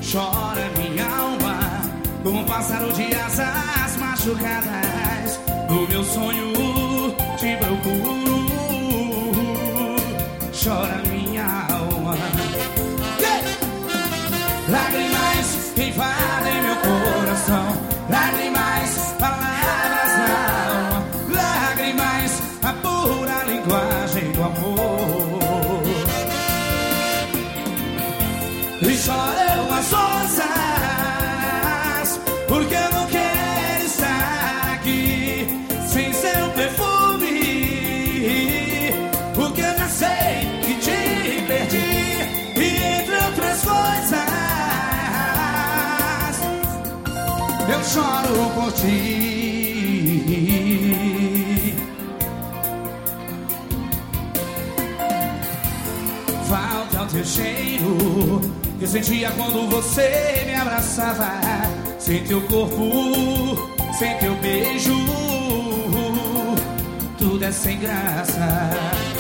chora minha alma, como um pássaro de asas machucadas. No meu sonho te procuro, chora minha alma. Lágrimas invadem meu coração, lágrimas, palavras na alma, lágrimas, a pura linguagem do amor. E choram as rosas, porque eu não quero estar aqui sem seu perfume, porque eu já sei que te perdi, e entre outras coisas eu choro por ti. Falta o teu cheiro que eu sentia quando você me abraçava, sem teu corpo, sem teu beijo, tudo é sem graça.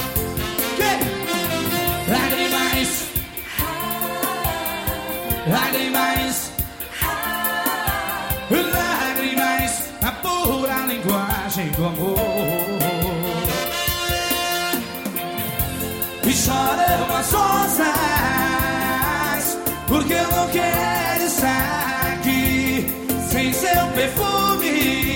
Lágrimas, lágrimas, lágrimas, a pura linguagem do amor. E choram as rosas, porque eu não quero estar aqui sem seu perfume,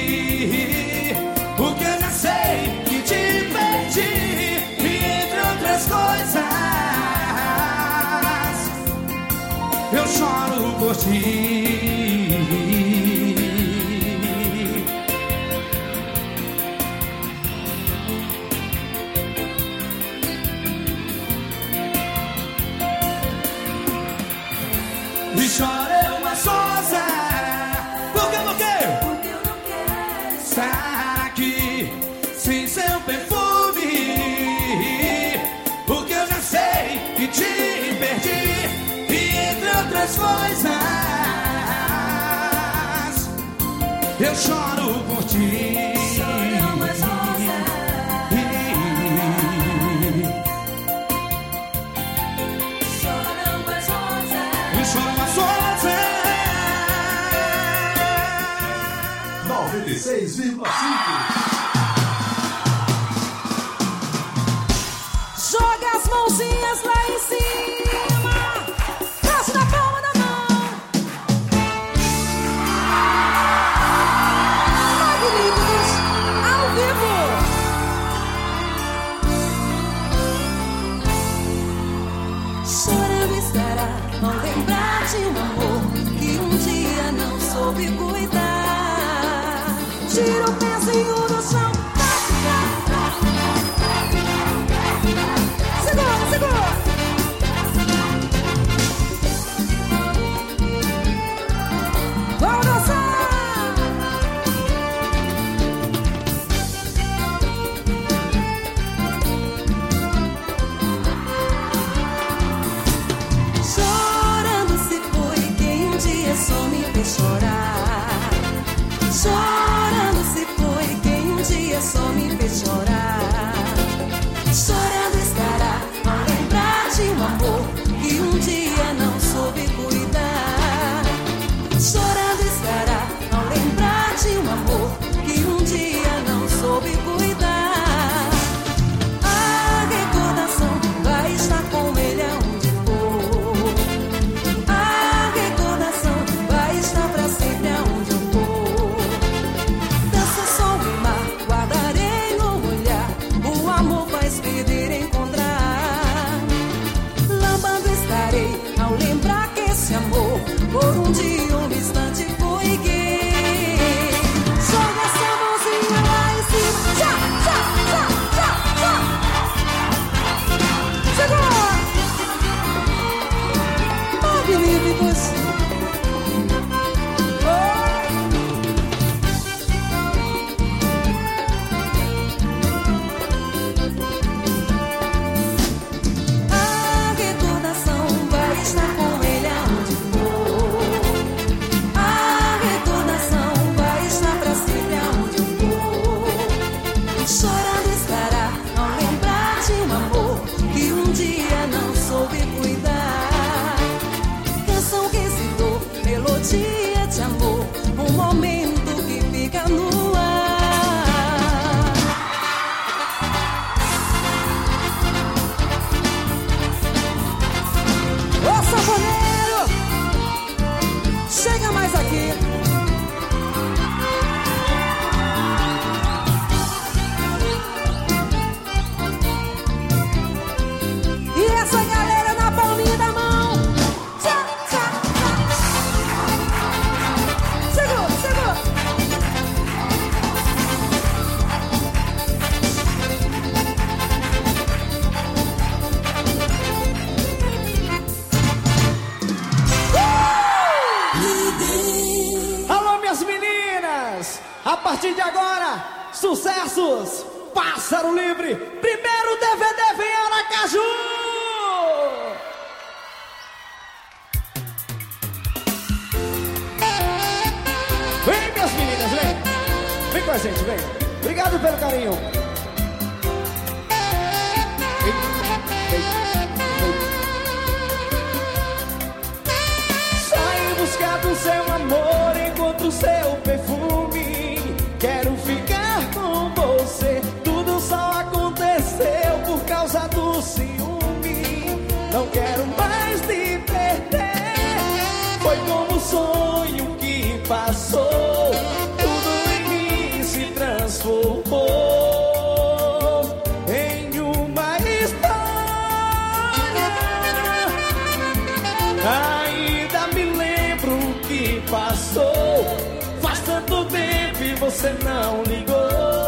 porque eu já sei que te perdi, e entre outras coisas eu choro por ti. E choram as rosas, porque eu não quero estar aqui sem seu perfume, porque eu já sei que te perdi, e entre outras coisas eu choro por ti. Choram as rosas, choram as rosas, choram as rosas. 96,5. Joga as mãozinhas lá em cima, braço na palma da mão. Magníficos ao vivo. Chorando estará ao lembrar de um amor que um dia não soube cuidar. Tira o pezinho do chão. Segura, segura. Vamos dançar. Chorando se foi quem um dia só me fez chorar. Chorando se foi partir de agora, sucessos, Pássaro Livre, primeiro DVD vem Aracaju! Vem, minhas meninas, vem! Vem com a gente, vem! Obrigado pelo carinho! Vem, vem, vem. Sai em busca do seu amor, encontro o seu perfume. Quero ficar com você, tudo só aconteceu por causa do ciúme. Não quero mais te perder, foi como um sonho que passou. Tudo em mim se transformou em uma história. Ainda me lembro o que passou. Faz tanto tempo e você não ligou.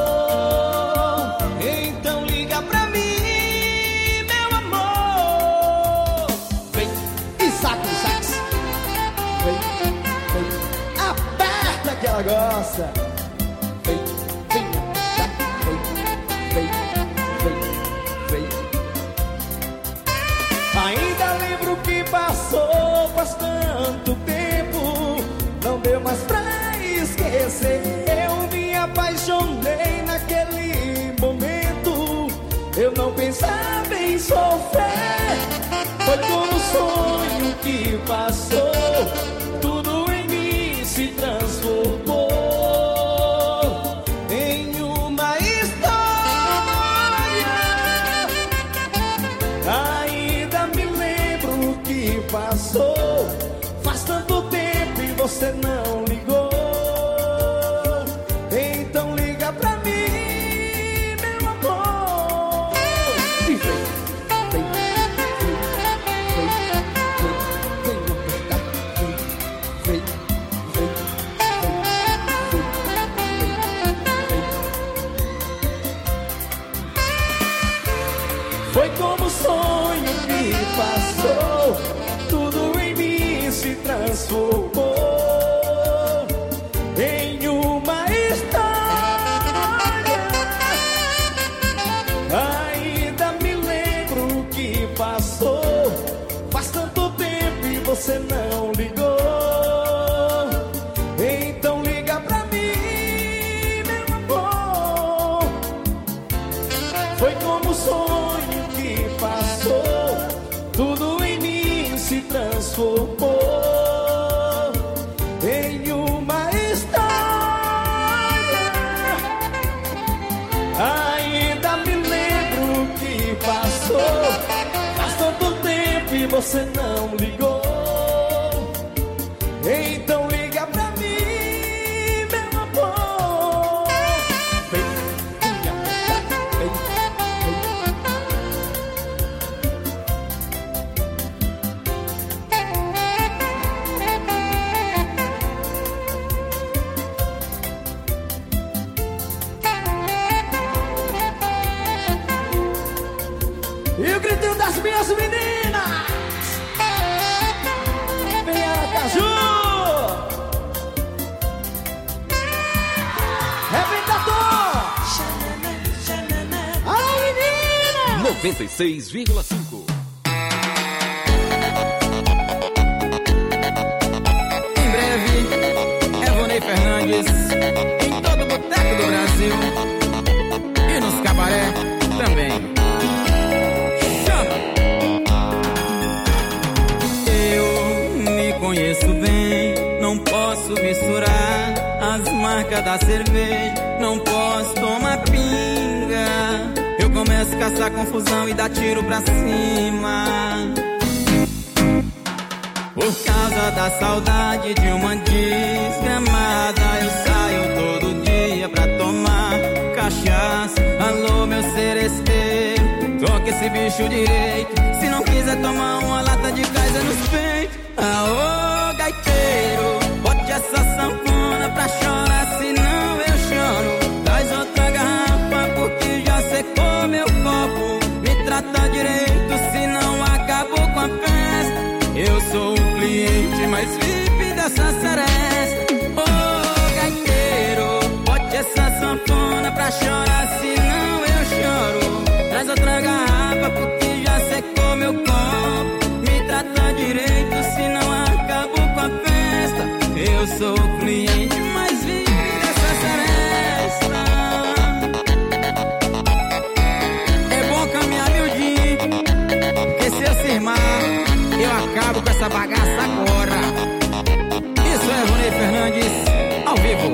Então liga pra mim, meu amor. Vem e saca o sax. Vem, vem, aperta que ela gosta. Vem, vem, vem, vem, vem, vem. Ainda lembro o que passou. Faz tanto tempo, não deu mais pra esquecer. Eu me apaixonei naquele momento. Eu não pensava em sofrer. Foi como um sonho que passou. Tudo em mim se transformou em uma história. Ainda me lembro o que passou. Faz tanto tempo e você não ligou. Então liga pra mim, meu amor. E vem, vem, vem, vem, vem, vem, vem, vem, vem, vem. Foi como um sonho que passou. Tudo em mim se transformou em uma história. Ainda me lembro o que passou. Faz tanto tempo e você não ligou. Então liga pra mim, meu amor. Foi como um sonho que passou. Tudo em mim se transformou em uma história. Ainda me lembro o que passou. Faz tanto tempo e você não ligou. Então liga pra mim, meu amor. Vem, vem, vem, e o gritinho das minhas meninas. Vem Aracaju. Rebentador. Alô, menina. 96,5. Em breve, Evonei Fernandes em todo o boteco do Brasil e nos cabaré também. Chama! Eu me conheço bem, não posso misturar as marcas da cerveja, não posso tomar pinga. Eu começo a caçar confusão e dar tiro pra cima. Por causa da saudade de uma desgramada, eu saio todo dia pra tomar cachaça. Alô, meu seresteiro, toca esse bicho direito. Se não quiser tomar uma lata de Kaiser nos peitos. Aô, gaiteiro, bote essa sanfona pra chorar, senão eu choro. Traz outra garrafa porque já secou meu copo. Me trata direito, senão acabou com a festa. Eu sou o cliente mais VIP dessa seresta. Ô, gaiteiro, bote pra chorar, senão eu choro. Traz outra garrafa porque já secou meu copo. Me trata direito, senão acabo com a festa. Eu sou o cliente mais vive dessa seresta. É bom caminhar miudinho, porque se eu cismar, eu acabo com essa bagaça agora. Isso é Ronei Fernandes, ao vivo.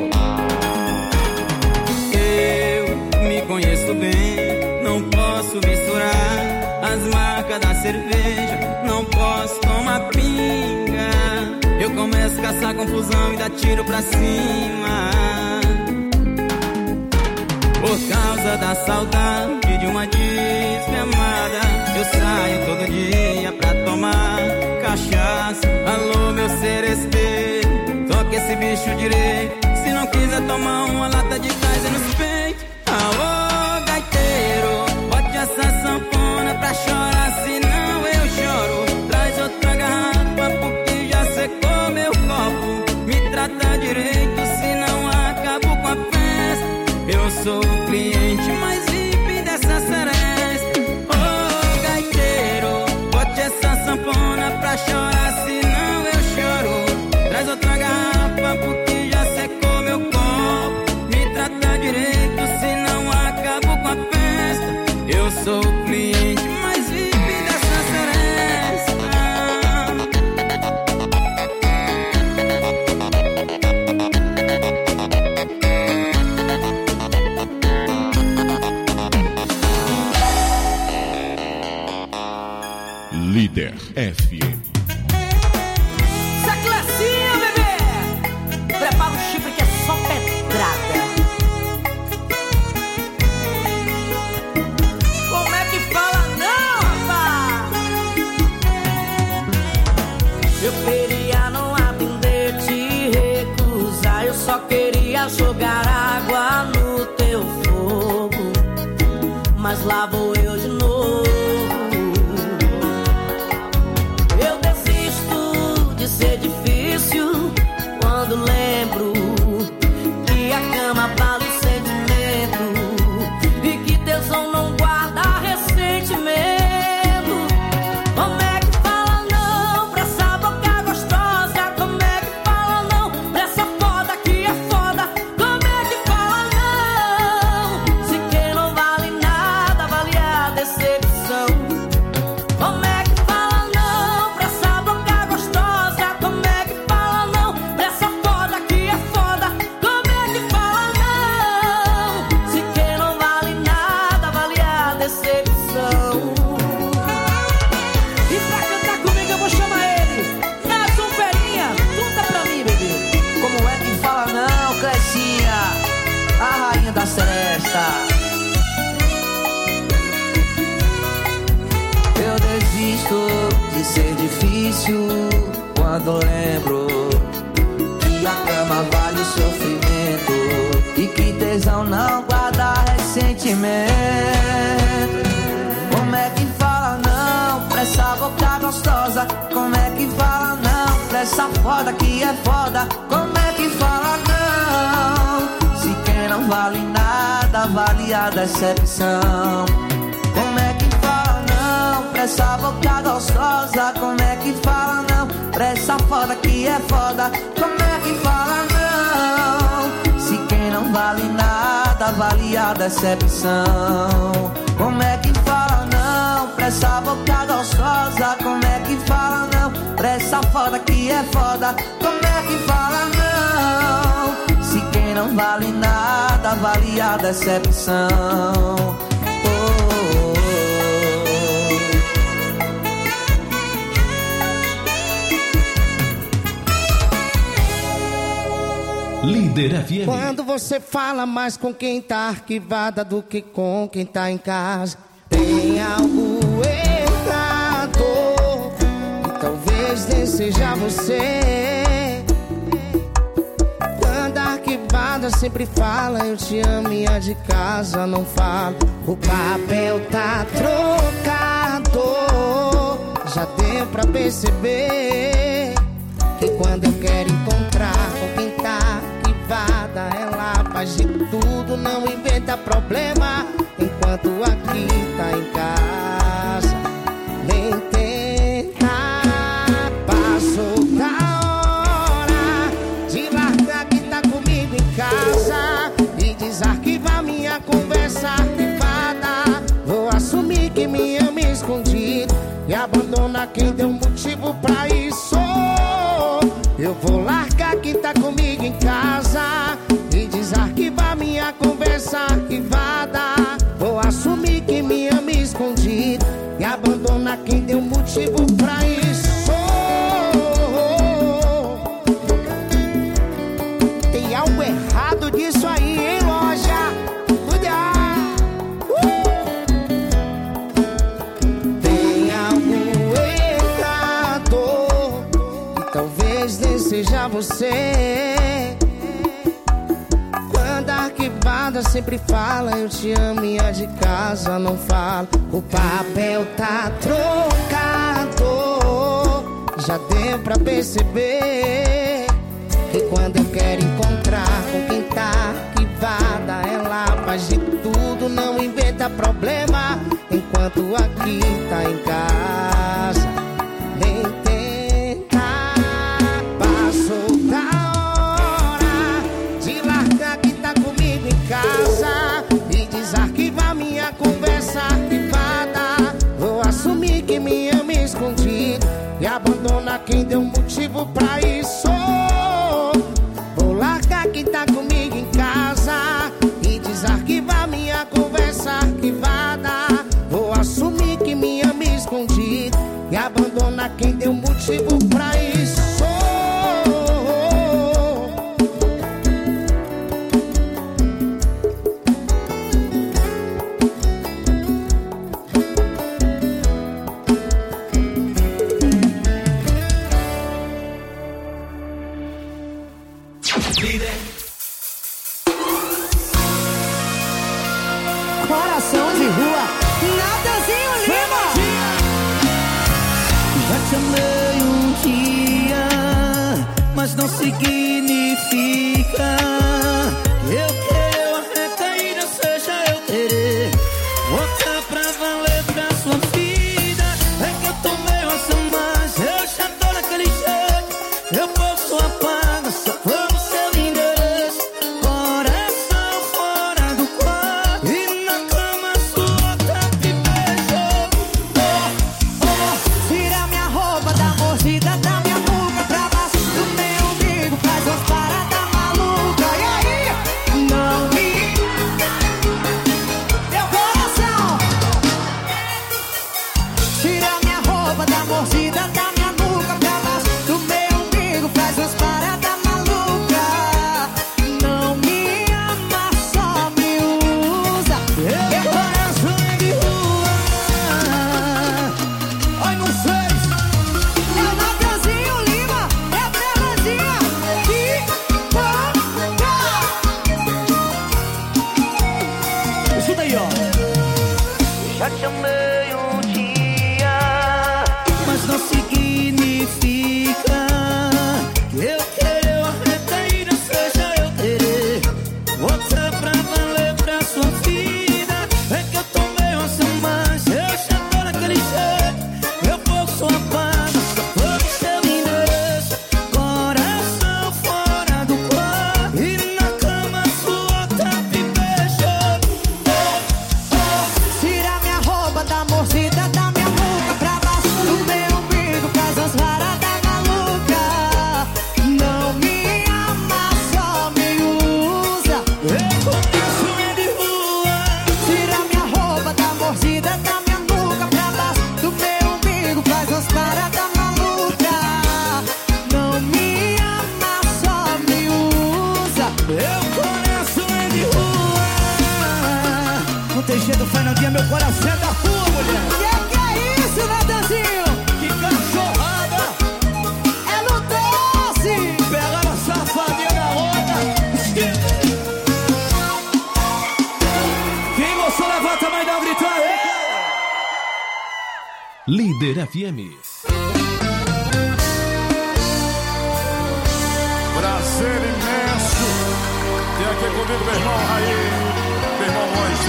Eu me conheço bem, não posso misturar as marcas da cerveja, não posso tomar pinga. Eu começo a caçar confusão e dar tiro pra cima. Por causa da saudade de uma desgramada, eu saio todo dia pra tomar cachaça. Alô, meu seresteiro, toque esse bicho direito. Se não quiser tomar uma lata de gás é nos peitos. Alô, gaiteiro, bote essa sanfona pra chorar, senão eu choro. Traz outra garrafa porque já secou meu copo. Me trata direito, senão acabo com a festa. Eu sou o cliente mais VIP dessa seresta. Oh, gaiteiro, bote essa sanfona pra chorar, senão eu choro. Traz outra garrafa porque já secou meu copo. Me trata direito, senão acabo com a festa. Eu sou o cliente mais VIP dessa seresta. Líder FM. Essa classinha, bebê! Prepara o chifre que é só pedrada. Como é que fala não, rapaz? Eu queria não aprender a te recusar. Eu só queria jogar água no teu fogo, mas lá vou eu de novo. Eu desisto de ser difícil quando lembro que a cama vale o sentimento e que tesão não guarda ressentimento. Como é que fala não pra essa boca gostosa? Como é que fala não pra essa foda que é foda? Como é que fala não se quem não vale nada vale a decepção? Como é que fala não pra essa boca gostosa? Como é que fala não pra essa foda que é foda? Como é que fala não se quem não vale nada vale a decepção? E pra cantar comigo eu vou chamar ele, Nelson Ferinha. Conta pra mim, bebê. Como é que fala não, Clecinha, a rainha da seresta? Eu desisto de ser difícil quando lembro que a cama vale o sofrimento e que tesão não guarda ressentimento. Como é que fala não pra essa boca gostosa? Como é que fala não pra essa foda que é foda? Como é que fala não se quem não vale nada vale a decepção? Como é que fala não pra essa boca gostosa? Como é que fala não pra essa foda que é foda? Como é que fala não se quem não vale nada vale a decepção? Como é que fala não pra essa boca gostosa? Como é que fala não pra essa foda que é foda? Como é que fala não se quem não vale nada vale a decepção? Líder FM. Quando você fala mais com quem tá arquivada do que com quem tá em casa, tem algo errado, e talvez nem seja você. Quando a arquivada sempre fala eu te amo e a de casa não fala, o papel tá trocado. Já deu pra perceber que quando eu quero encontrar com quem tá arquivada, ela faz de tudo, não inventa problema. Enquanto aqui tá em casa, nem tenta. Passou da hora de largar que tá comigo em casa e desarquivar minha conversa privada. Vou assumir que me ama escondido e abandona quem deu motivo pra isso. Eu vou largar quem tá comigo em casa e desarquivar minha conversa privada. Vou assumir que me ama escondido e abandona quem deu motivo pra isso. Tem algo errado disso aí, hein, loja? Cuidado! Tem algo errado e talvez nem seja você. Quando a arquivada sempre fala eu te amo e a de casa não fala. O papel tá trocado. Já deu pra perceber que quando eu quero encontrar com quem tá arquivada, ela faz de tudo, não inventa problema. Enquanto aqui tá em casa, nem tenta. Passou da hora de largar quem tá comigo em casa e desarquivar minha conversa privada. Vou assumir que me ama escondido e abandona quem deu motivo pra isso. Vou largar quem tá comigo em casa e desarquivar minha conversa arquivada. Vou assumir que me ama escondido e abandona quem deu motivo pra isso. Coração de rua, Natanzinho Lima. Já te amei um dia, mas não significa que eu quero a recaída, seja eu querer voltar pra valer pra sua vida. É que eu tô meio assim, mas eu já tô naquele jeito. Eu posso apagar, só vamos seu endereço. Coração fora do quarto e na cama sua tapa e beijo. Tira minha roupa da mordida da minha boca pra baixo do meu umbigo, faz umas paradas malucas. E aí? Não me... Meu coração. Tira minha roupa da mordida da minha boca pra baixo do meu umbigo, faz umas paradas malucas. Não me ama, só me usa. Meu coração é de rua. Ai, não sei. É o Natanzinho Lima, é a Belezinha que toca. Escuta aí, ó. Já te amei um dia, mas não significa que eu quero a recaída, seja eu querer voltar pra valer pra sua vida. É que eu tô meio assim, mas eu já tô naquele jeito. Eu posso apagar, só vou seu endereço. Coração fora do quarto e na cama sua tapa e beijo. Tira minha roupa da mordida da minha boca pra baixo do meu umbigo, faz umas paradas malucas. Não me ama, só me usa. Eu começo de rua. Tira minha roupa da mordida da minha boca pra baixo do meu umbigo, faz umas paradas malucas. Não me ama, só me usa. Eu começo de rua. Não tem jeito, Fernandinha, meu coração é da rua, mulher. Que é isso, Natanzinho? Que cachorrada. É no doce. Pegaram a safadinha na onda. Quem gostou, levanta a mãe da gritar. Líder FM. Prazer imenso ter aqui comigo comigo, meu irmão Raí, meu irmão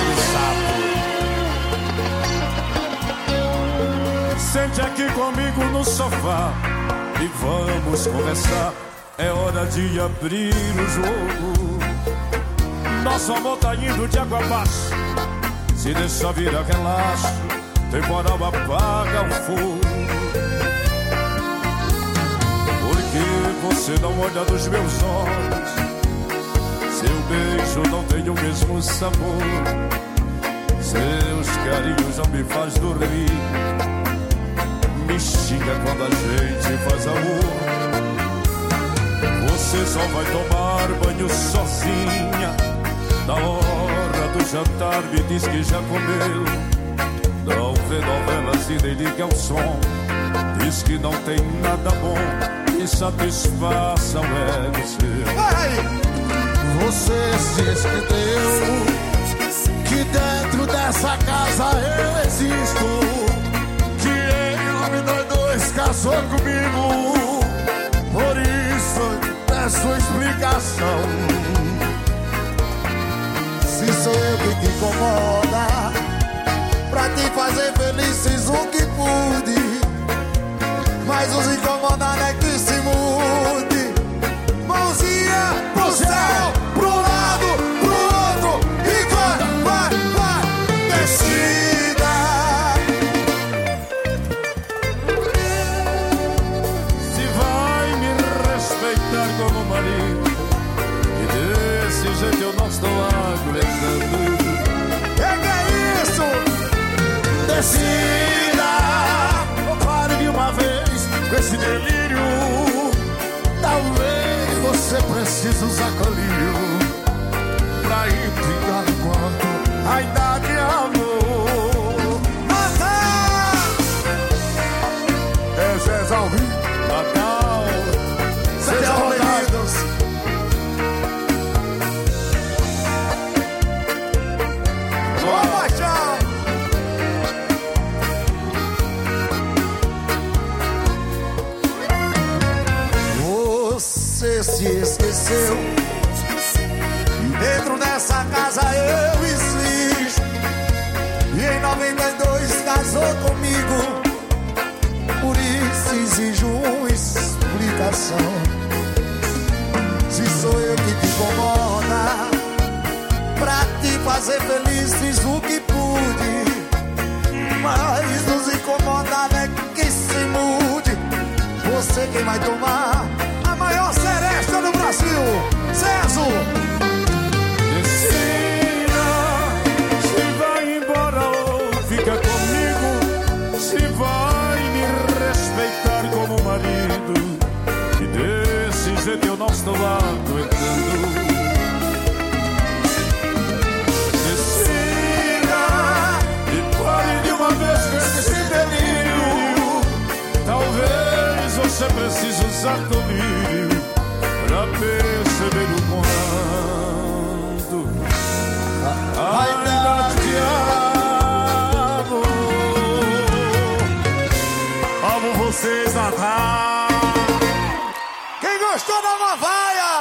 Monstro Sapo. Sente aqui comigo no sofá e vamos conversar. É hora de abrir o jogo. Nosso amor tá indo de água abaixo. Se deixar virar relaxo, temporal apaga o fogo. Porque você não olha nos meus olhos, seu beijo não tem o mesmo sabor, seus carinhos não me faz dormir, me xinga quando a gente faz amor. Você só vai tomar banho sozinha, na hora do jantar me diz que já comeu. Não vê novelas e nem liga o som, diz que não tem nada bom que satisfaça o ego seu. Você se esqueceu que dentro dessa casa eu existo, que em 92 casou comigo. Por isso peço explicação. Se sou eu que te incomoda, pra te fazer feliz fiz o que pude, mas os incomodar é que se mude. Mãozinha pro céu, pro lado, pro outro, e vai, decida. Se vai me respeitar como marido, e desse jeito eu não estou aguentando. Que é isso? Decida, pare de uma vez com esse delírio. Talvez você precise usar colírio pra implicar quanto ainda te amor. Natal! É Zé Zalvi, Natal, sejam bem-vindos. Boa paixão! Você se esqueceu e dentro dessa casa eu existo, e em 92 casou comigo. Por isso exijo uma explicação. Se sou eu que te incomoda, pra te fazer feliz fiz o que pude, mas nos incomodar é que se mude. Você quem vai tomar a maior seresta do Brasil, Zezo. Decida, se vai embora ou fica comigo, se vai me respeitar como marido, e desse jeito eu não estou aguentando. Decida, e pare de uma vez com esse delírio. Talvez você precise usar colírio pra perceber o quanto ainda te amo. Amo vocês, Natal. Quem gostou da uma vaia?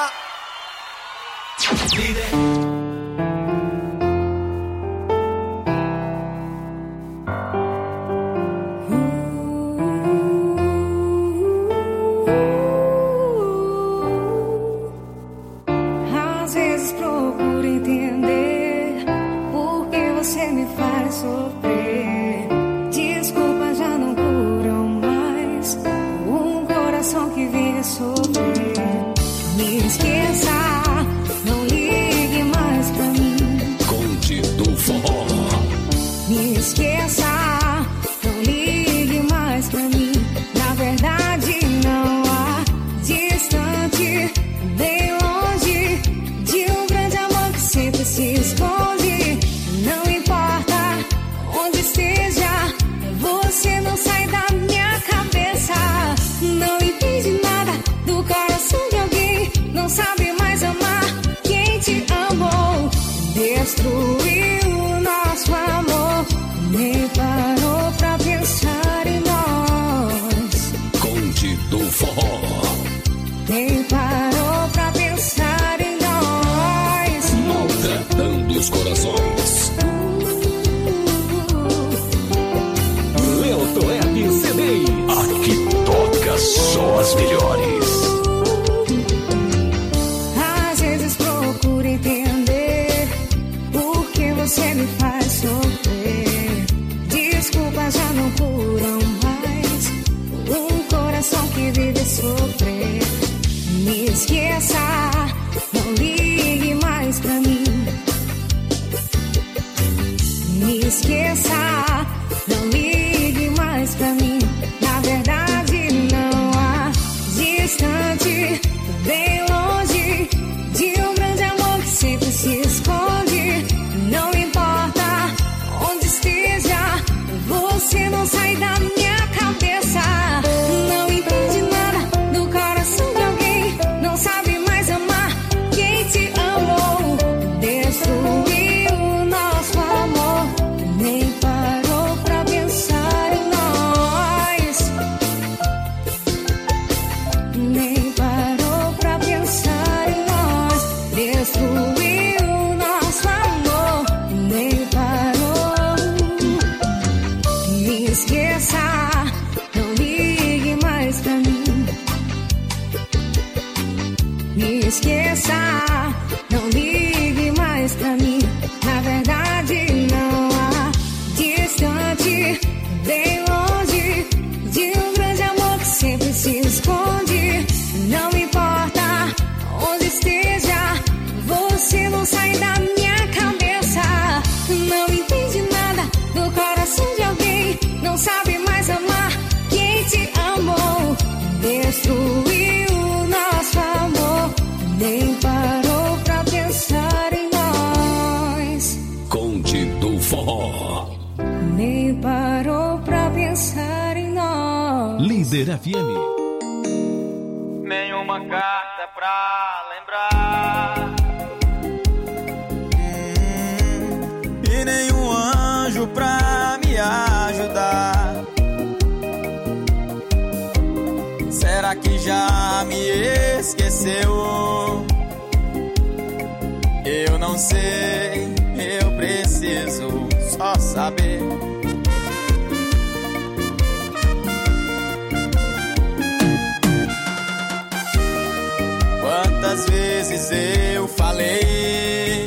Às vezes procuro entender por que você me faz sofrer. Desculpas já não curam mais um coração que vive sofrer. Me esqueça, não ligue mais pra mim. Conde do Forró. Me esqueça, não ligue mais pra mim. Na verdade não há distante nem longe de um grande amor que sempre se esconde. Não importa onde esteja, você não sai da minha cabeça. Não entende nada do coração de alguém, não sabe melhores. Às vezes procuro entender por que você me faz sofrer. Desculpas já não curam mais um coração que vive sofrer. Me esqueça, não ligue mais pra mim. Me esqueça, não ligue mais pra mim. Na verdade não há distante, bem longe de um grande amor que sempre se esconde. Não importa onde esteja, você não sai da minha cabeça. Não entende nada do coração de alguém, não sabe mais amar quem te amou. Destruiu nosso amor, nem parou pra pensar em nós. Nem parou pra pensar em nós. Destruiu nosso amor, nem parou. Me esqueça, não ligue mais pra mim. Me esqueça, não ligue mais pra mim. Na verdade não há distante, bem longe de um grande amor que sempre se esconde. Não importa onde esteja, você não sai da minha cabeça. Não entende nada do coração de alguém, não sabe mais amar quem te amou. Destruiu nosso amor, nem parou pra pensar em nós. Conde do Forró. Nem parou pra pensar em nós. Líder FM. Nenhuma carta pra lembrar, E nenhum anjo pra me ajudar. Será que já me esqueceu? Eu não sei, eu preciso só saber. Quantas vezes eu falei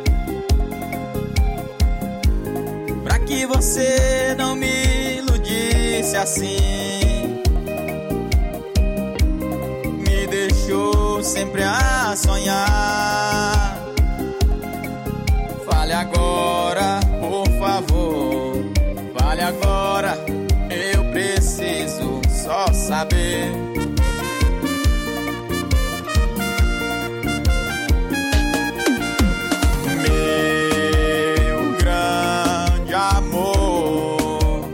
pra que você não me iludisse assim. Me deixou sempre a sonhar. Fale agora, por favor. Fale agora, eu preciso só saber. Meu grande amor,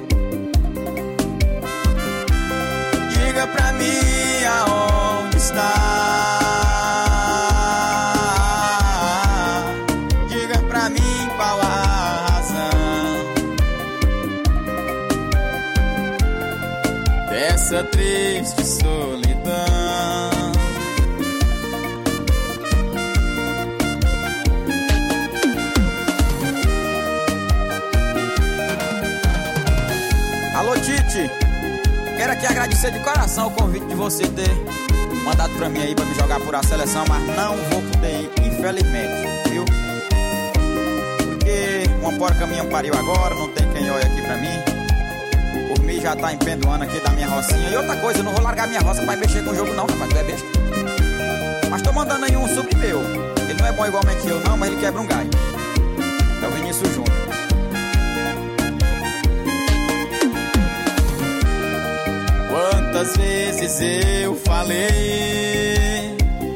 diga pra mim aonde está. Diga pra mim qual a razão dessa triste solidão. Alô, Tite, quero aqui agradecer de coração o convite de você ter mandado pra mim aí pra me jogar por a seleção, mas não vou poder ir, infelizmente, viu? Porque uma porca minha pariu agora, não tem quem olhe aqui pra mim. Por mim já tá empendoando aqui da minha rocinha. E outra coisa, eu não vou largar minha roça pra ir mexer com o jogo não, rapaz, tu é besta. Mas tô mandando aí um sub meu. Ele não é bom igualmente eu não, mas ele quebra um galho. É o Vinícius Júnior. Quantas vezes eu falei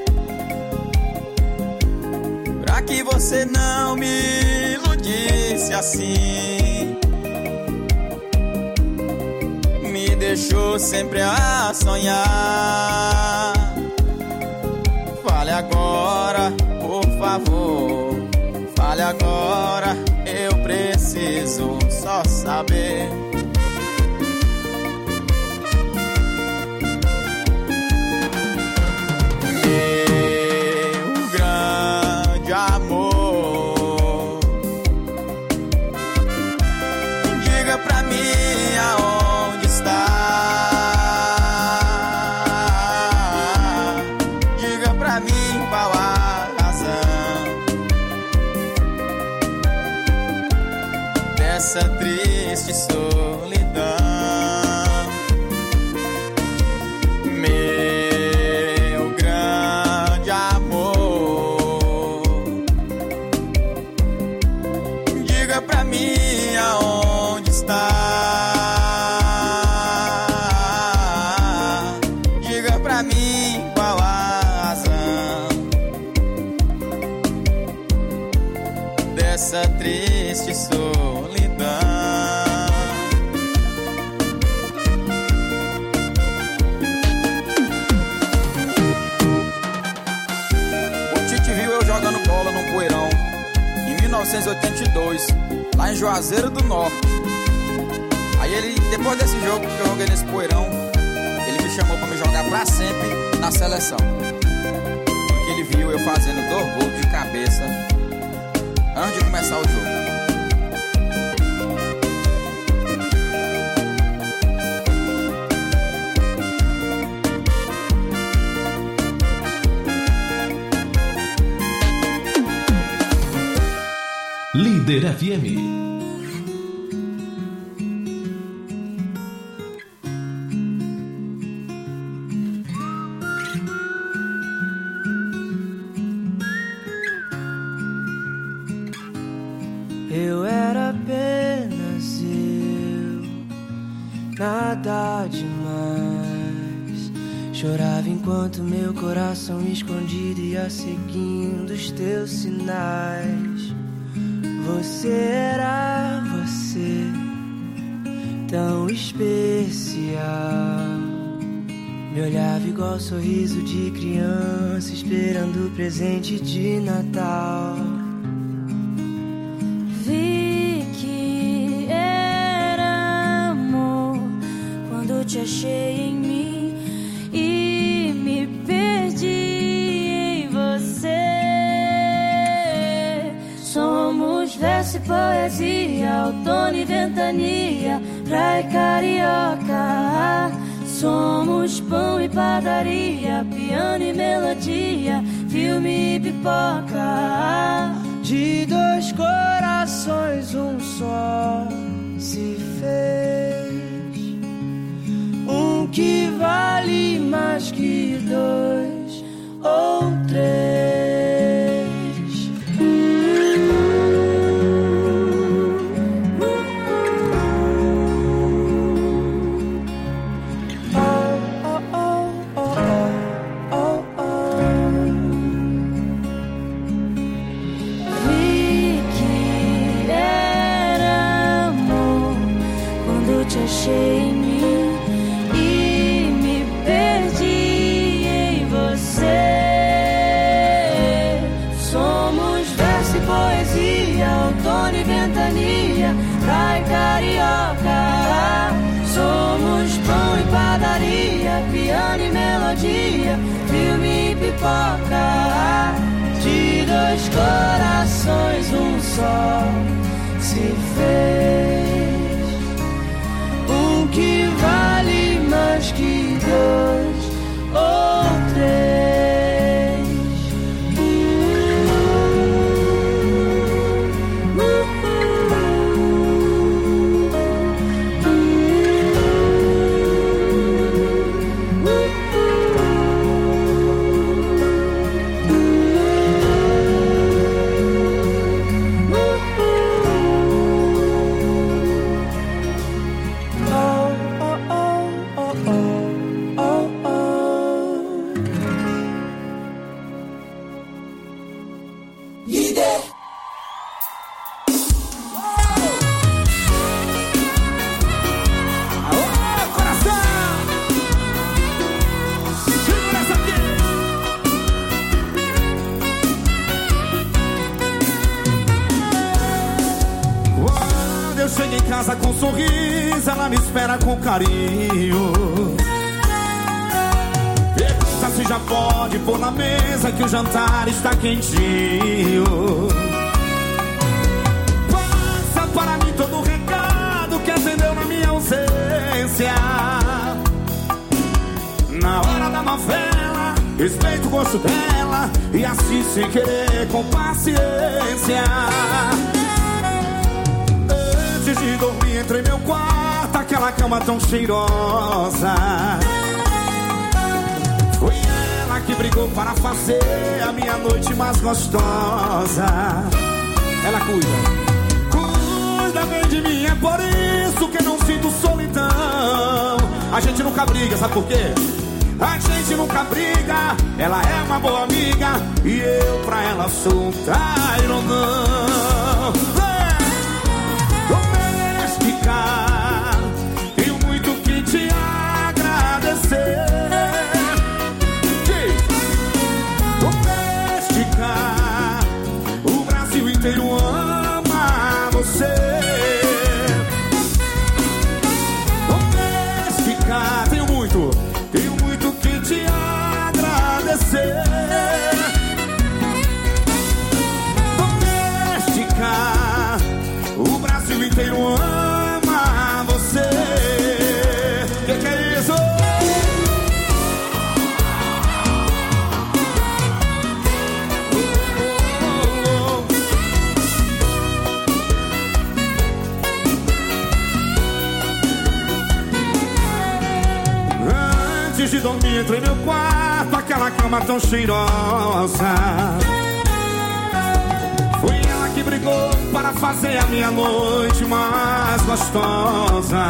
pra que você não me iludisse assim. Me deixou sempre a sonhar. Fale agora, por favor. Fale agora, eu preciso só saber. Meu grande amor, diga pra mim aonde está. dessa triste solidão. Meu grande amor, diga pra mim aonde está. Diga pra mim qual a razão dessa triste solidão. O Tite viu eu jogando bola num poeirão em 1982, lá em Juazeiro do Norte. Aí ele, depois desse jogo que eu joguei nesse poeirão, ele me chamou pra me jogar pra sempre na seleção. Porque ele viu eu fazendo 2 gols de cabeça antes de começar o jogo. Líder FM. Eu era apenas eu, nada demais. Chorava enquanto meu coração escondido ia seguindo os teus sinais. Você era você, tão especial. Me olhava igual sorriso de criança, esperando o presente de Natal. Vi que era amor quando te achei em mim e me perdi em você. Somos verso e poesia, outono e ventania, praia e carioca. Somos pão e padaria, piano e melodia, filme e pipoca. De 2 corações um só se fez, um que vale mais que 2 ou 3. Achei em mim e me perdi em você. Somos verso e poesia, outono e ventania, praia e carioca. Somos pão e padaria, piano e melodia, filme e pipoca. De 2 corações um só se fez, que vale mais que 2 ou 3. Chega em casa com um sorriso, ela me espera com carinho. Pergunta se já pode pôr na mesa que o jantar está quentinho. Passa para mim todo o recado que acendeu na minha ausência. Na hora da novela, respeito o gosto dela e assim sem querer, com paciência. Antes de dormir, entrei em meu quarto, aquela cama tão cheirosa. Foi ela que brigou para fazer a minha noite mais gostosa. Ela cuida bem de mim, é por isso que não sinto solidão. A gente nunca briga, sabe por quê? A gente nunca briga, ela é uma boa amiga e eu pra ela sou um tairondão. Doméstica, tenho muito que te agradecer. Doméstica, o Brasil inteiro ama você. Doméstica, tenho muito que te agradecer. Doméstica, o Brasil inteiro ama você. Que é isso? Antes de dormir, entrei no meu quarto, aquela cama tão cheirosa. Foi ela que brigou para fazer a minha noite mais gostosa.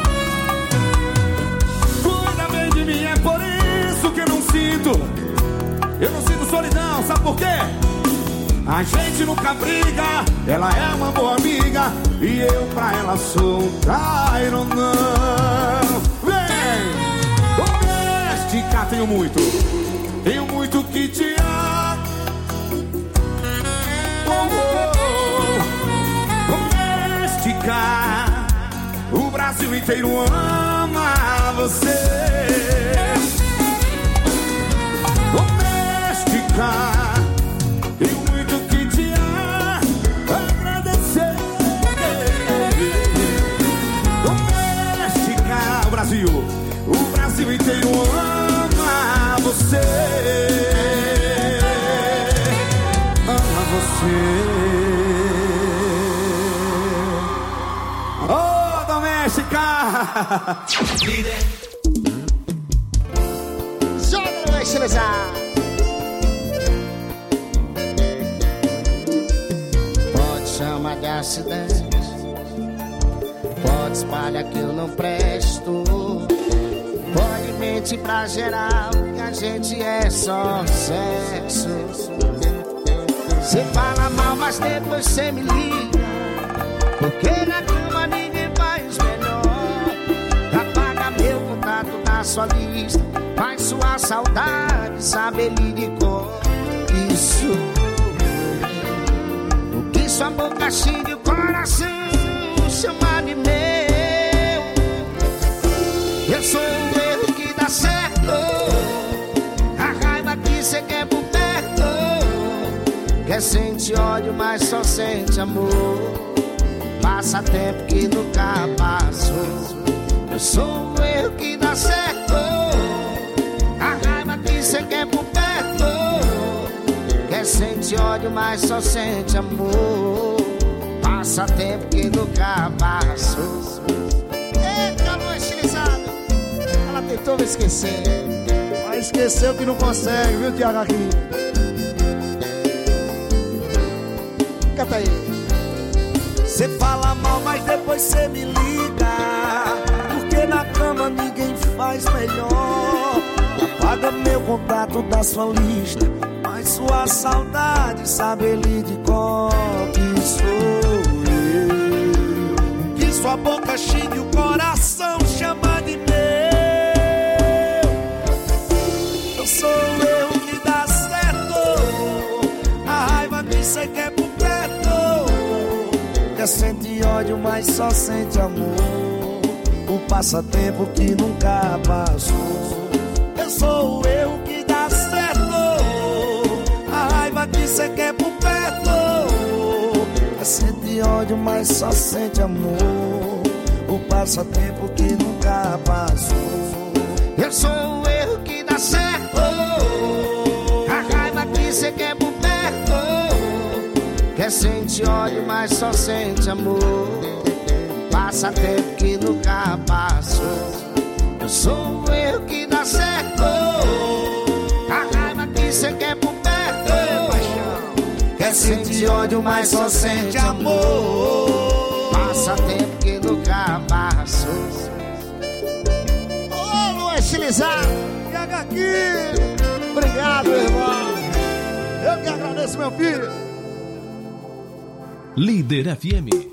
Cuida bem de mim, é por isso que eu não sinto solidão, sabe por quê? A gente nunca briga, ela é uma boa amiga e eu pra ela sou um tairondão. Vem! Doméstica, tenho muito que te amo. Doméstica, o Brasil inteiro ama você. Doméstica, tenho muito que te agradecer. Doméstica, o Brasil inteiro ama você. Ama você. Oh, Doméstica! Líder. Joga no estilizar. Pode chamar de acidente, pode espalhar que eu não presto, pode mentir pra geral que a gente é só sexo. Cê fala mal, mas depois cê me liga, porque na cama ninguém faz melhor. Apaga meu contato da sua lista, faz sua saudade saber lhe de cor. Isso, o que sua boca xinga e o coração chama de meu. Eu sou o erro que dá certo, a raiva que cê quer por perto. Quer sentir ódio, mas só sente amor. Passa tempo que nunca passou. Eu sou o erro que dá certo, a raiva que cê quer por perto. Quer sentir ódio, mas só sente amor. Passa tempo que nunca passou. Eita, amor estilizado. Ela tentou me esquecer, mas esqueceu que não consegue, viu, Tiago aqui? Canta aí. Cê fala mal, mas depois cê me liga, porque na cama ninguém faz melhor. Apaga meu contato da sua lista, mas sua saudade sabe ele de cor. Que sou eu, que sua boca xingue o coração chama de meu. Eu sou eu que dá certo, a raiva que cê quer por perto. Quer sentir ódio, mas só sente amor. O passatempo que nunca passou. Eu sou eu que dá certo, a raiva que cê quer por perto. Quer sentir ódio, mas só sente amor. O passatempo que nunca passou. Eu sou o erro que dá certo, a raiva que cê quer por perto. Quer sentir ódio, mas só sente amor. passa tempo que nunca passou. Eu sou o erro que dá certo, a raiva que cê quer por perto. Quer sentir ódio, mas só sente amor. Passa tempo que nunca passou. Ô, Luan Estilizado, pega aqui. Obrigado, irmão. Eu que agradeço, meu filho. Líder FM.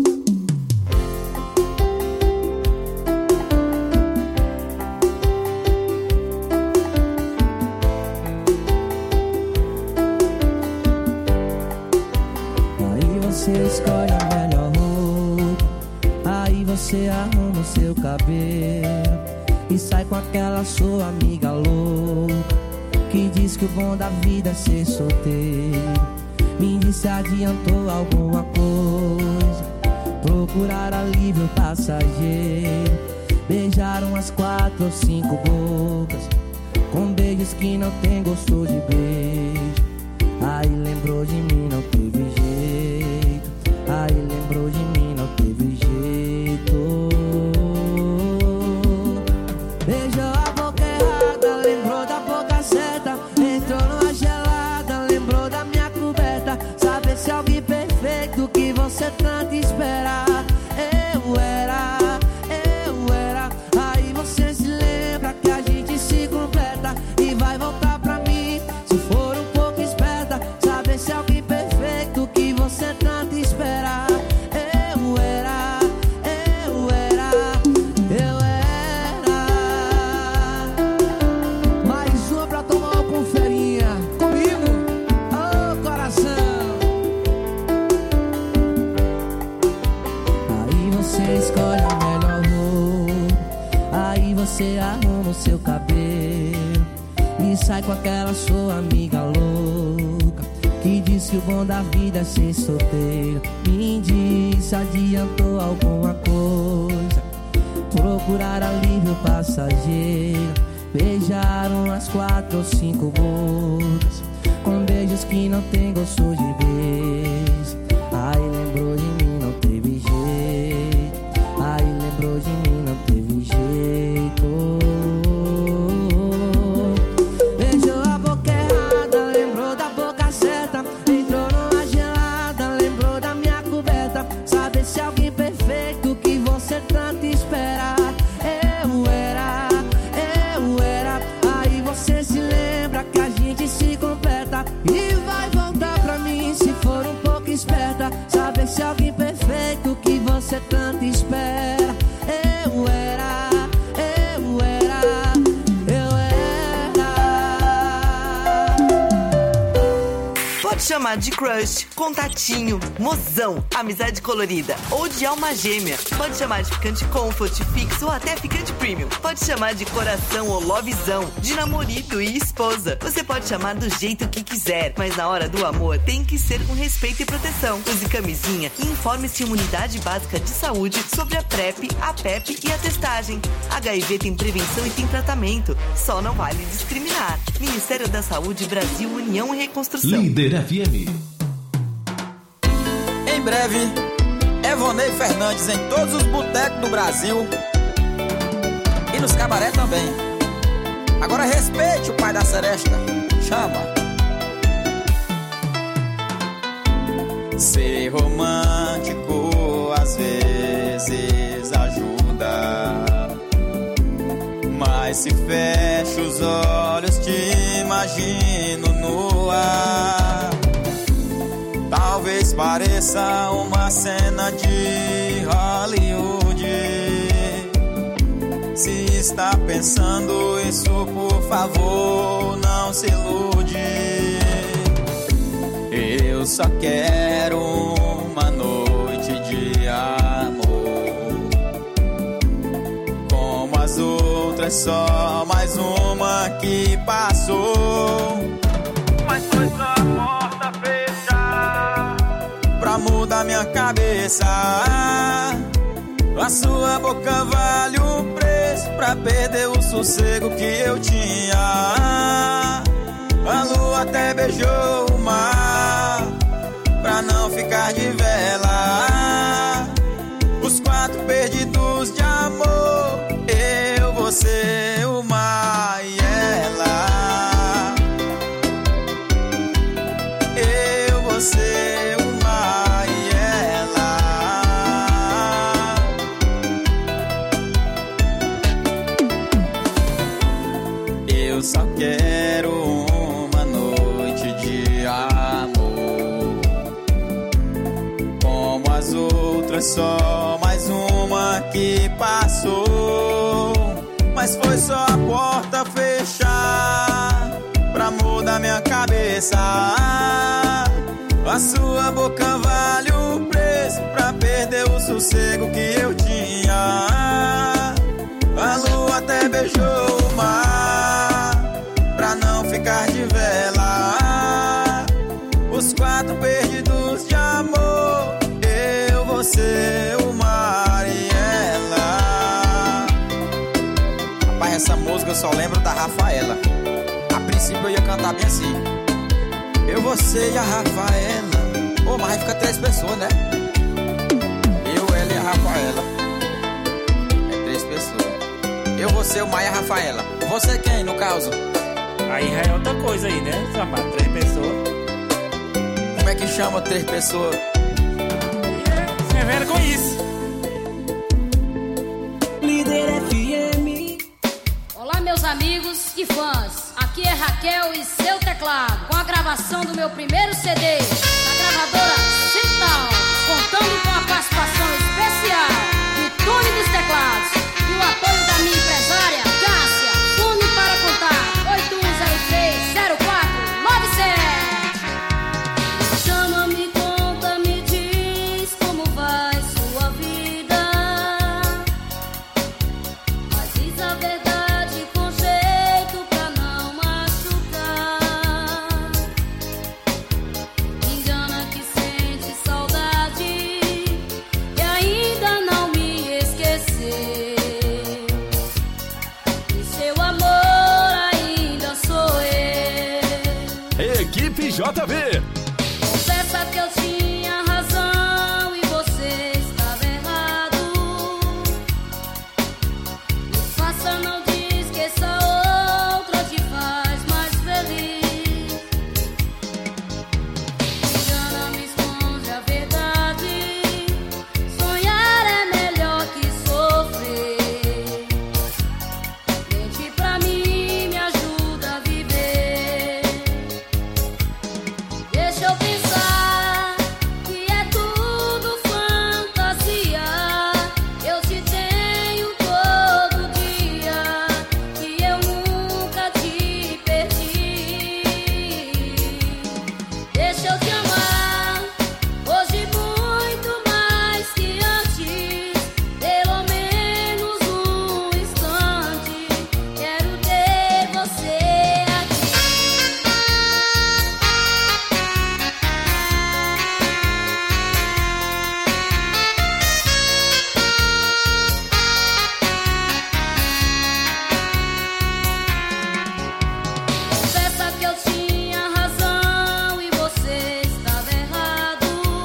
Você escolhe a melhor roupa, aí você arruma o seu cabelo e sai com aquela sua amiga louca que diz que o bom da vida é ser solteiro. Me diz se adiantou alguma coisa, procurar alívio passageiro. Beijaram as 4 ou 5 bocas, com beijos que não tem gosto de beijo. Aí lembrou de mim, não teve jeito. Aí lembrou de mim, não teve jeito. Beijou a boca errada, lembrou da boca certa. Entrou numa gelada, lembrou da minha coberta. Saber se alguém perfeito que você tanto espera. Eu era. Aí você se lembra que a gente se completa e vai voltar pra mim se for um pouco esperta. Saber se alguém perfeito que você tanto espera. Eu era. Mais uma pra tomar uma conferinha comigo, ô coração. Aí você escolhe a melhor roupa, aí você arruma o seu cabelo e sai com aquela sua amiga louca que diz que o bom da vida é ser solteiro. Me diz se adiantou alguma coisa, procurar alívio passageiro. Beijaram as 4 ou 5 bocas, com beijos que não tem gosto de beijo. Aí lembrou de mim, não teve jeito. Aí lembrou de mim, não teve jeito. Beijou a boca errada, lembrou da boca certa. Entrou numa gelada, lembrou da minha coberta. Saber se alguém perfeito que você tanto espera. Eu era. Aí você se lembra que a gente se completa e vai voltar pra mim se for um pouco esperta. Saber se alguém perfeito que você tanto espera. Eu era. Pode chamar de crush, contatinho, mozão, amizade colorida ou de alma gêmea. Pode chamar de ficante comfort, fixo ou até ficante premium. Pode chamar de coração ou lovezão, de namorado e esposa. Você pode chamar do jeito que quiser, mas na hora do amor tem que ser com respeito e proteção. Use camisinha e informe-se em uma unidade básica de saúde sobre a PrEP, a PEP e a testagem. HIV tem prevenção e tem tratamento. Só não vale discriminar. Ministério da Saúde, Brasil, União e Reconstrução. Líder FM. Em breve, Evonei Fernandes em todos os botecos do Brasil e nos cabaré também. Agora respeite o pai da seresta. Chama. Ser romântico às vezes ajuda, mas se fecho os olhos te imagino no ar. Talvez pareça uma cena de Hollywood. Se está pensando isso, por favor, não se ilude. Eu só quero uma noite de amor, como as outras, só mais uma que passou. Mas foi só a porta fechar pra mudar minha cabeça. A sua boca vale o preço pra perder o sossego que eu tinha. A lua até beijou o mar pra não ficar de vela. Os 4 foi só mais uma que passou, mas foi só a porta fechar pra mudar minha cabeça. A sua boca vale o preço pra perder o sossego que eu tinha. A lua até beijou o mar pra não ficar de vela. Os 4 perdidos de amor, eu, você, o mar e ela. Rapaz, essa música eu só lembro da Rafaela. A princípio eu ia cantar bem assim: eu, você e a Rafaela. Pô, mas aí fica 3 pessoas, né? Eu, ela e a Rafaela. É 3 pessoas. Eu, você, o Maia e a Rafaela. Você quem, no caso? Aí já é outra coisa aí, né? Chamar 3 pessoas. Como é que chama 3 pessoas? É velho com isso. Líder FM. Olá, meus amigos e fãs. Aqui é Raquel e seu teclado, com a gravação do meu primeiro CD, na gravadora Central, contando com a participação especial do Tony dos Teclados e o apoio da minha empresária, Cássia. Fone para contar, 8103-0497. Chama, me conta, me diz como vai sua vida, mas diz a verdade com jeito pra não machucar. Engana que sente saudade e ainda não me esqueceu. E seu amor ainda sou eu. Equipe JB. Confessa que eu tinha razão e você estava errado. Me faça, não diz que essa outra te faz mais feliz. Engana, me esconde a verdade. Sonhar é melhor que sofrer. Mente pra mim, me ajuda a viver. Deixa eu pensar que é tudo fantasia. Eu te tenho todo dia, que eu nunca te perdi. Deixa eu te amar hoje muito mais que antes, pelo menos um instante. Quero ter você aqui. Confessa que eu tinha razão e você estava errado.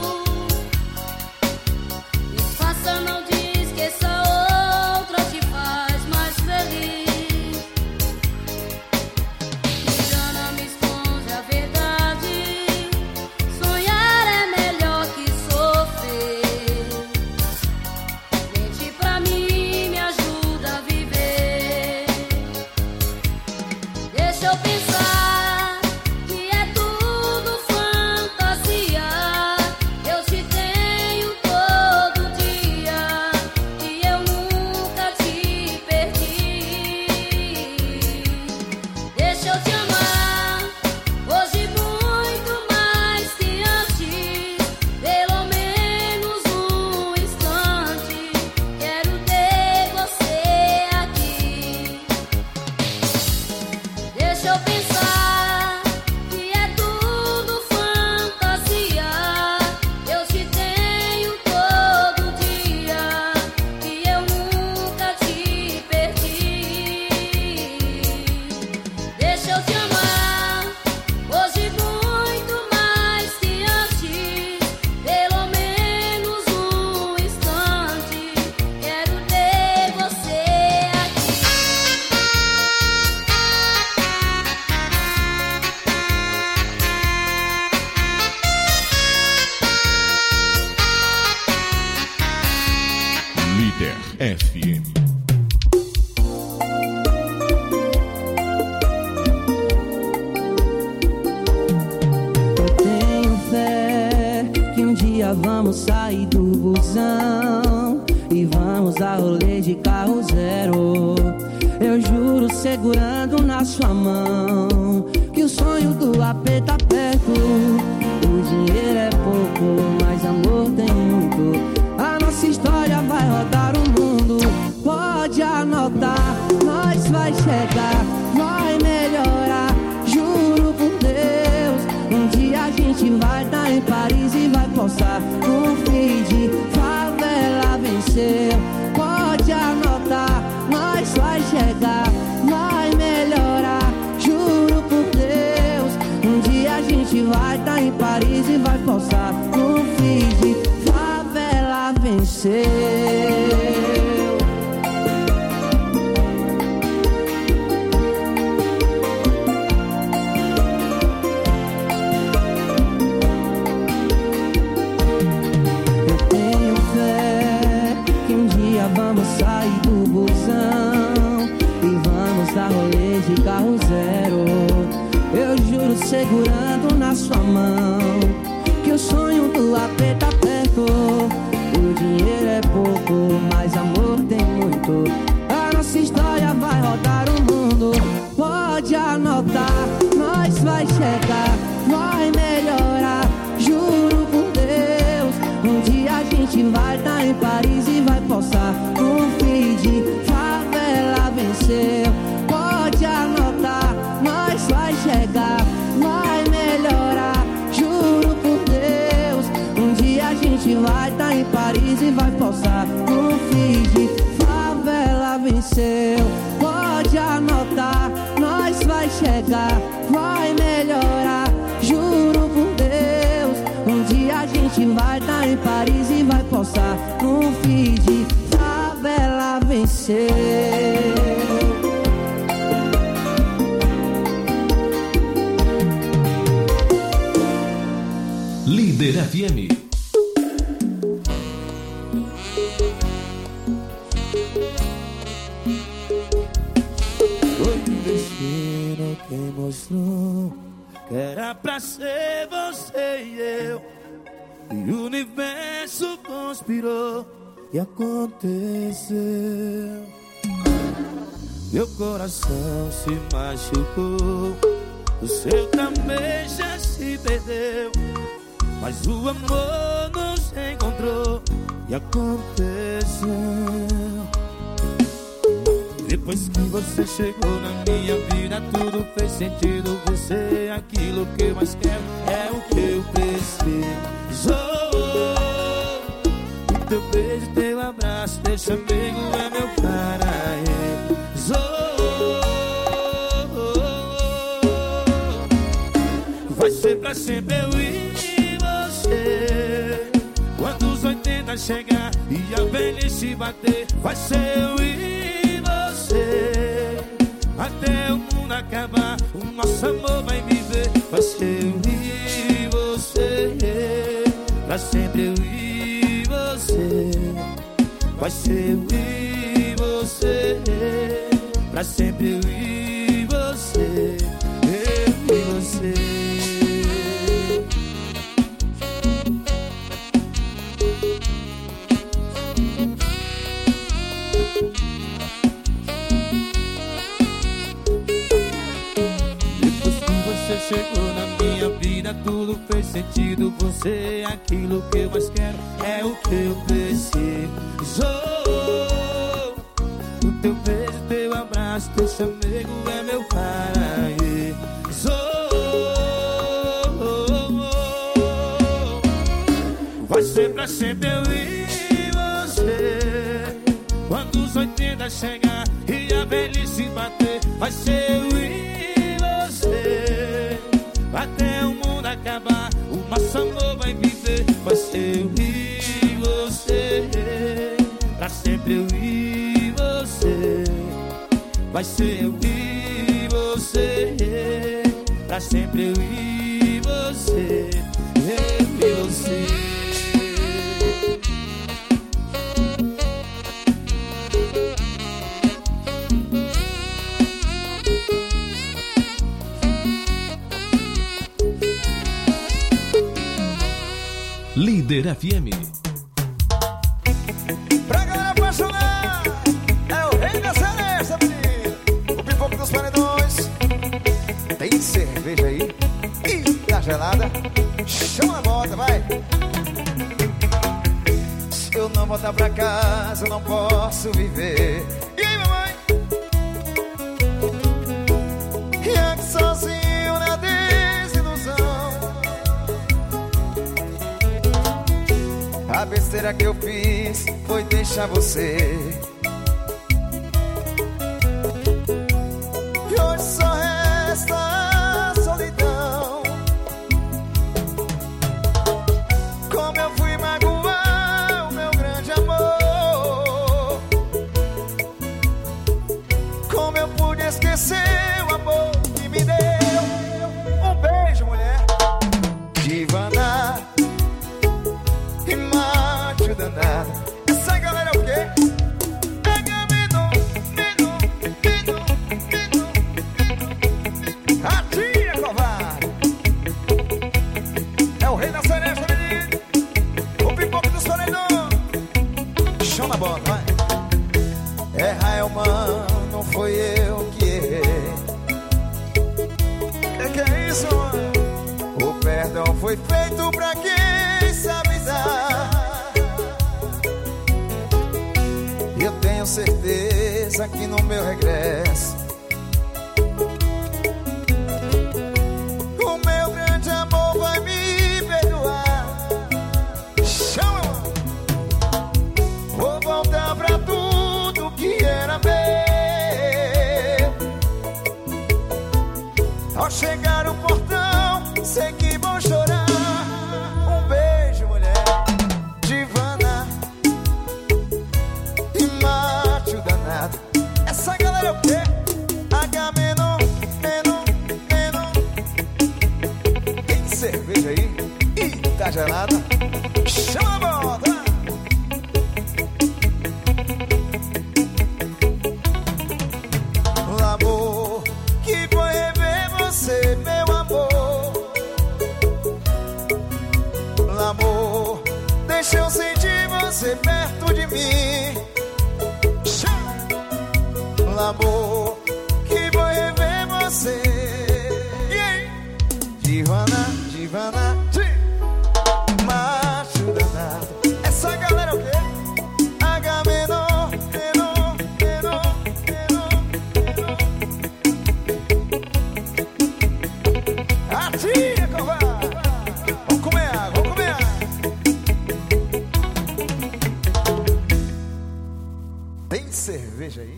Me faça, não diz que essa outra te faz mais feliz. Engana, me esconde a verdade. Sonhar é melhor que sofrer. Mente pra mim, me ajuda a viver. Deixa eu pensar que é tudo fantasia. Eu te tenho todo dia, que eu nunca te perdi. Deixa eu te amar hoje muito mais que antes, pelo menos um instante. Quero ter você aqui. Deixa eu pensar dia vamos sair do busão e vamos dar rolê de carro zero. Eu juro segurando na sua mão que o sonho do AP tá perto. O dinheiro é pouco, mas amor tem muito. A nossa história vai rodar o mundo. Pode anotar, nós vai chegar, vai melhorar. Juro por Deus, um dia a gente vai estar em Paris e vai postar no feed. Favela venceu. Pode anotar, nós vai chegar, vai melhorar. Juro por Deus, um dia a gente vai estar em Paris e vai postar no feed. Favela venceu. Vamos sair do busão e vamos dar rolê de carro zero. Eu juro segurando na sua mão que o sonho do AP tá perto. O dinheiro é pouco, mas amor tem muito. A nossa história vai rodar o mundo. Pode anotar, nós vai chegar, vai melhorar. Juro por Deus, um dia a gente vai estar em Paris e vai postar no feed. Favela venceu. Pode anotar, nós vai chegar, vai melhorar. Juro por Deus, um dia a gente vai estar em Paris e vai postar no feed. Favela venceu. Pode anotar, nós vai chegar, vai melhorar. Juro por Deus, um dia a gente vai estar em Paris e vai postar no feed. Favela venceu. Líder FM. Foi o destino quem mostrou que era pra ser você e eu. E o universo conspirou e aconteceu. Meu coração se machucou, o seu também já se perdeu, mas o amor nos encontrou e aconteceu. Depois que você chegou na minha vida, tudo fez sentido. Você é aquilo que eu mais quero, é o que eu preciso. O teu beijo, teu abraço, teu chamego é meu paraíso. Vai ser pra sempre eu e você. Quando os 80 chegar e a velhice bater, vai ser eu e você. Até o mundo acabar, o nosso amor vai viver. Vai ser eu e você. Pra sempre eu e você. Vai ser eu e você. Pra sempre eu e você. Eu e você. Chegou na minha vida, tudo fez sentido. Você é aquilo que eu mais quero, é o que eu preciso. O teu beijo, teu abraço, teu chamego é meu paraíso. Vai ser pra sempre eu e você. Quando os 80 chegar e a velhice bater, vai ser eu e você. Até o mundo acabar, o nosso amor vai viver. Vai ser eu e você. Pra sempre eu e você. Vai ser eu e você. Pra sempre eu e você. Eu e você. Líder FM. Pra galera apaixonar, é o rei da celeste, menino. O pipoco dos paredões. Tem cerveja aí? Ih, tá gelada. Chama a bota, vai. Se eu não voltar pra casa, eu não posso viver. E aí, mamãe? E aqui sozinho na desilusão. A besteira que eu fiz foi deixar você. E hoje só resta a solidão. Como eu fui magoar o meu grande amor. Como eu pude esquecer o amor que me deu. Um beijo, mulher. Divana e macho danado. Essa galera é o quê? Pega menor. Atira, covarde. É o rei da seresta, menino. O pipoco dos paredões. Chama a bola, vai. Erra é humano, não foi eu que errei. Que é isso, mano? O perdão foi feito pra quem sabe dar. Eu tenho certeza que no meu regresso o meu grande amor vai me perdoar. Chama! Vou voltar pra tudo que era meu. Ao chegar no portão, sei que vou chorar. Um beijo, mulher. Divana e macho danado. Essa galera é o quê? H-menor. Tem cerveja aí? Ih, tá gelada. Chama a bota. Amor, que foi rever você, meu amor. Amor, deixa eu sentir você perto de mim. Amor, que foi rever você. Divana, macho danado. Essa galera é o quê? H-menor. Atira, covarde. Vamos comer água, Tem cerveja aí?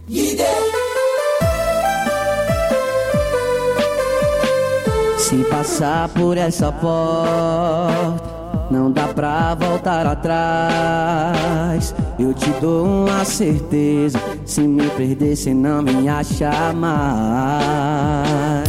Se passar por essa porta, não dá pra voltar atrás. Eu te dou uma certeza, se me perder, cê não me acha mais.